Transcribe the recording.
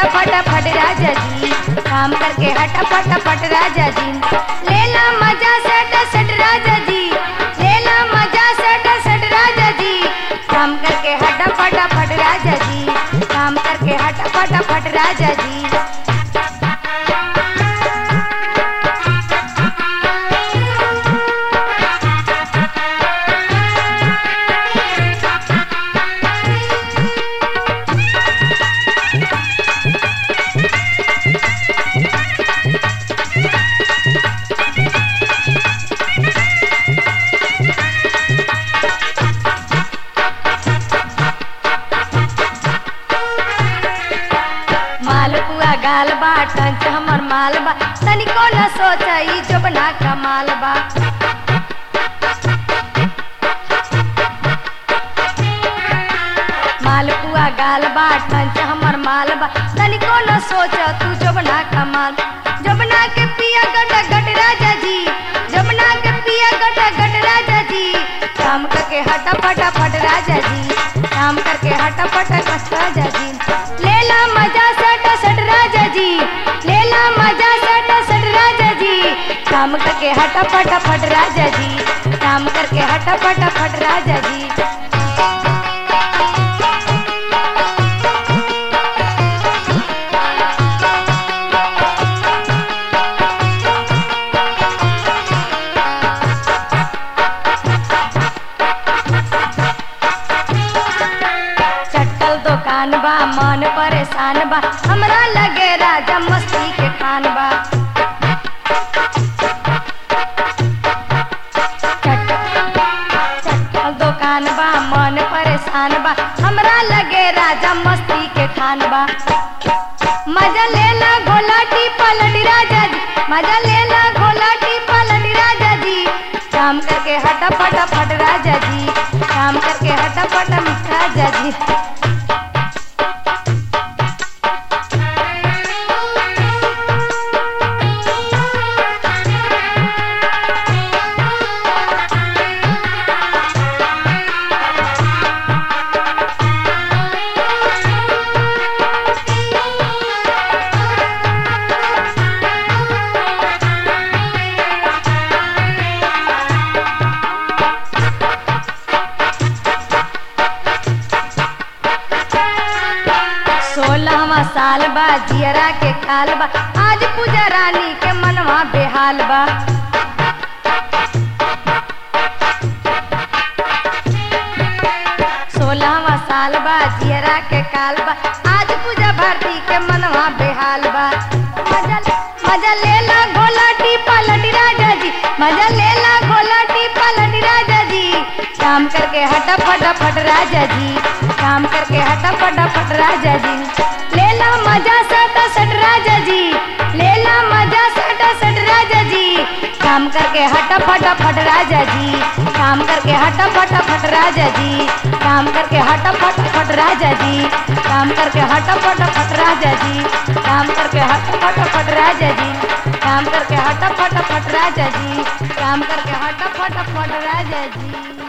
फटाफट राजा जी, काम करके हटा फटाफट राजा जी। लेला मजा सट सट राजा जी, लेला मजा सट सट राजा जी, काम करके हटा फटाफट राजा जी, काम करके हटा फटाफट राजा जी। मालपुआ गाल बा टंच हमर माल बा, तनिको न सोचई जोबना कमाल बा। मालपुआ गाल बा टंच हमर माल बा, तनिको न सोच तू जोबना कमाल। जोबना के पिया गट गट राजा जी, जोबना के पिया गट गट राजा जी, काम करके हटा फटाफट राजा जी, काम करके हटा फटाफट राजा जी। लेला मजा सट सट राजा जी, लेला मजा सट सट राजा जी, काम करके हटा फटाफट राजा जी, काम करके हटा फटाफट राजा जी। दुकान बा मन परेशान बा, हमरा लगे राजा मस्ती के खान बा। चटल दुकान बा मन परेशान बा, हमरा लगे राजा मस्ती के खान बा। मजा लेला घोलाटी पलटी राजा जी, मजा लेला घोलाटी पलटी राजा जी, काम करके हटा फटाफट राजा जी, काम करके हटा फटाफट राजा जी। सोलहवा साल बा जियरा के काल बा, आज पूजा रानी के मनवा बेहाल बा। सोलहवा साल बा जियरा के काल बा, आज पूजा भारती के मनवा बेहाल बा। मजा लेला घोलाटी पलटी राजा जी, मजा लेला घोलाटी पलटी राजा जी, काम करके हटा फटाफट राजा जी, काम करके हटा फटाफट राजा जी। लेला मजा सट सट राजा जी, लेला मजा सट सट राजा जी, काम करके हटा फटाफट राजा जी, काम करके हटा फटाफट राजा जी, काम करके हटा फटाफट राजा जी, काम करके हटा फटाफट राजा जी, काम करके हटा फटाफट राजा जी, काम करके हटा फटाफट राजा जी, काम करके हटा फटाफट राजा जी।